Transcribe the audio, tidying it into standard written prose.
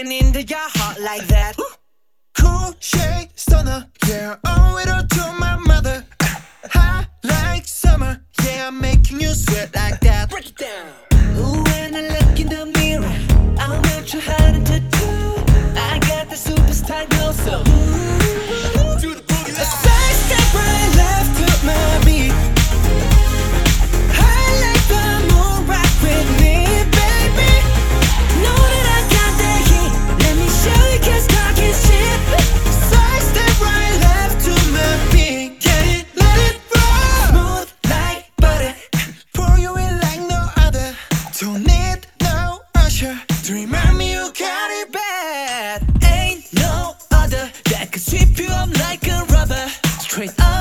getting into your heart like that. Cool shade stunner, yeah, owe it all to my mother. Hot like summer, yeah, I'm making you sweat like that. Break it down. Ooh, when I look in the mirror, I'm not too hard to do. I got the superstar glow, so Do the boogie line. Side step right left to my beat. I like the moon rock with me, baby. Know that I got that heat. Let me show you, 'cause talk is cheap. Side step right left to my beat. Get it, let it roll. Smooth like butter. For you it like no other. Don't need no usher to remind me you got it Bad. Ain't no other that could sweep you up like a rubber. Straight up.